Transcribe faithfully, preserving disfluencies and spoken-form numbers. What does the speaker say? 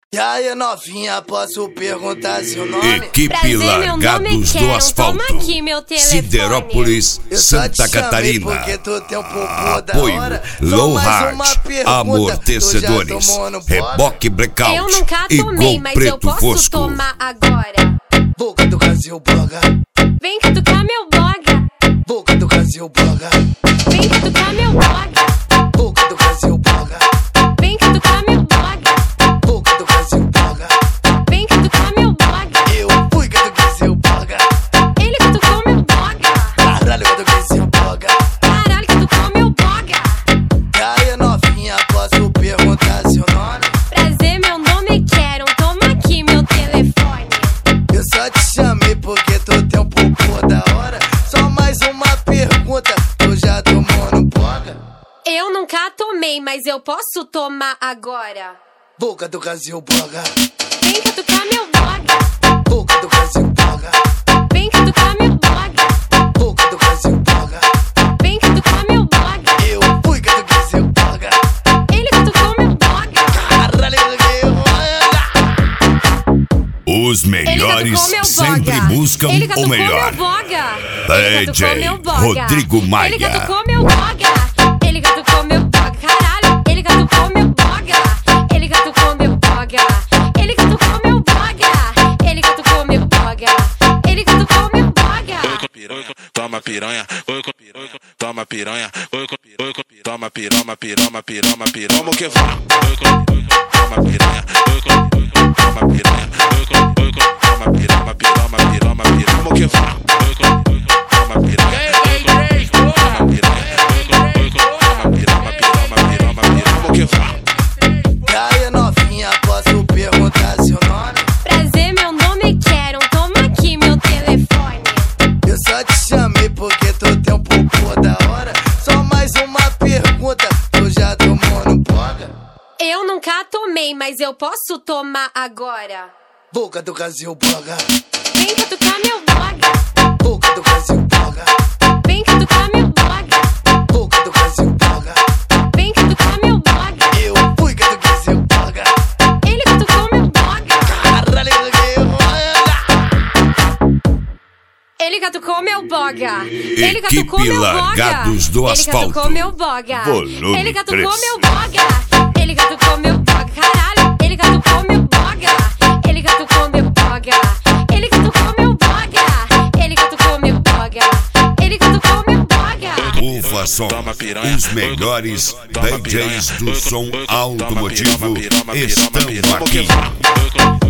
E aí, novinha, posso perguntar seu nome? Equipe Prazer, Largados do Asfalto, aqui meu Siderópolis, Eu só Santa te chamei Catarina. porque tu tem um popô da Apoio hora. Só Low mais Hard, uma pergunta, amortecedores, tu já tomou no reboque blackout Eu nunca e tomei, gol mas eu preto posso fosco. tomar agora. Boca do Brasil, boga. Vem catucar meu boga. Boca do Brasil, boga. Vem catucar meu boga. Boca do Brasil, boga. Vem catucar meu boga. Boca do Brasil, boga. Vem catucar meu boga. Eu fui que do Brasil, boga. Ele catucou meu boga. Caralho, que do Brasil, boga. Caralho, catucou meu boga. E aí, novinha, posso perguntar seu nome? Prazer, meu nome é Quero. Toma aqui meu telefone. Eu só te chamei porque tu tem um popô da hora. Só mais uma pergunta, tu já tomou no boga? Eu nunca tomei, mas eu posso tomar agora. Boca do Brasil, boga. Vem catucar meu boga. Boca do Brasil, boga. Vem catucar meu boga. Boca do Brasil, boga. Vem catucar meu boga. Eu fui que do Brasil, boga. Ele catucou meu boga. Caralho, que Os melhores sempre buscam Ele o catucou melhor. meu boga. D Ele J catucou meu boga. Rodrigo Maia. Ele catucou meu boga. Ele catucou meu boga. Caralho, ele catucou meu boga. Ele catucou meu boga. Ele catucou meu boga. Ele catucou meu boga. Ele catucou meu boga. Piranha, toma piranha, oi com piranha, toma piranha, oi com piranha, toma piroma, piroma, piroma, piroma, que vai, oi com piranha, toma piranha, oi com piranha, toma piranha, oi com oi com toma piroma, piroma, piroma, piroma, que vai, oi com piranha, toma piranha, oi com oi com toma piranha, oi com oi com toma piroma, piroma, piroma, piroma, que vai. E aí, novinha, posso perguntar seu nome? Prazer, meu nome é Quero. Toma aqui meu telefone. Eu só te chamei porque tu tem um popô da hora. Só mais uma pergunta, tu já tomou no boga? Eu nunca tomei, mas eu posso tomar agora. Boca do Brasil, boga. Vem catucar meu boga. Boca do Brasil, boga. Vem catucar meu boga. Boca do Brasil, boga. Vem catucar meu boga. Eu fui que do Brasil, boga. Ele catucou meu boga. Caralho, Ele catucou meu boga. Ele Equipe catucou meu boga. Largados do Ele Asfalto. catucou meu boga. Volume Ele catucou três. meu boga. Ele catucou meu boga. Caralho, ele catucou meu boga. Ele catucou meu boga. Ele catucou meu boga. Ele catucou meu boga. Ele catucou meu boga. Ufa Som, os melhores D Js do som automotivo estão aqui.